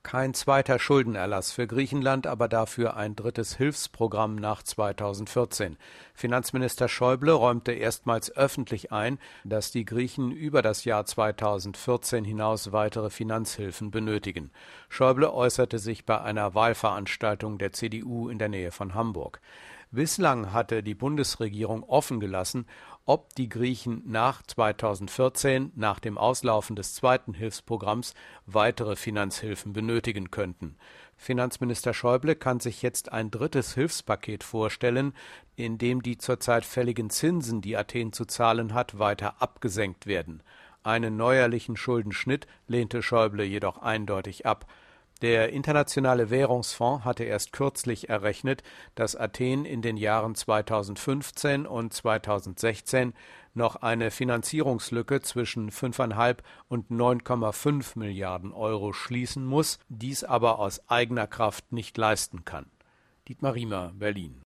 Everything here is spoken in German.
Kein zweiter Schuldenerlass für Griechenland, aber dafür ein drittes Hilfsprogramm nach 2014. Finanzminister Schäuble räumte erstmals öffentlich ein, dass die Griechen über das Jahr 2014 hinaus weitere Finanzhilfen benötigen. Schäuble äußerte sich bei einer Wahlveranstaltung der CDU in der Nähe von Hamburg. Bislang hatte die Bundesregierung offen gelassen, ob die Griechen nach 2014, nach dem Auslaufen des zweiten Hilfsprogramms, weitere Finanzhilfen benötigen könnten. Finanzminister Schäuble kann sich jetzt ein drittes Hilfspaket vorstellen, in dem die zurzeit fälligen Zinsen, die Athen zu zahlen hat, weiter abgesenkt werden. Einen neuerlichen Schuldenschnitt lehnte Schäuble jedoch eindeutig ab. Der Internationale Währungsfonds hatte erst kürzlich errechnet, dass Athen in den Jahren 2015 und 2016 noch eine Finanzierungslücke zwischen 5,5 und 9,5 Milliarden Euro schließen muss, dies aber aus eigener Kraft nicht leisten kann. Dietmar Riemer, Berlin.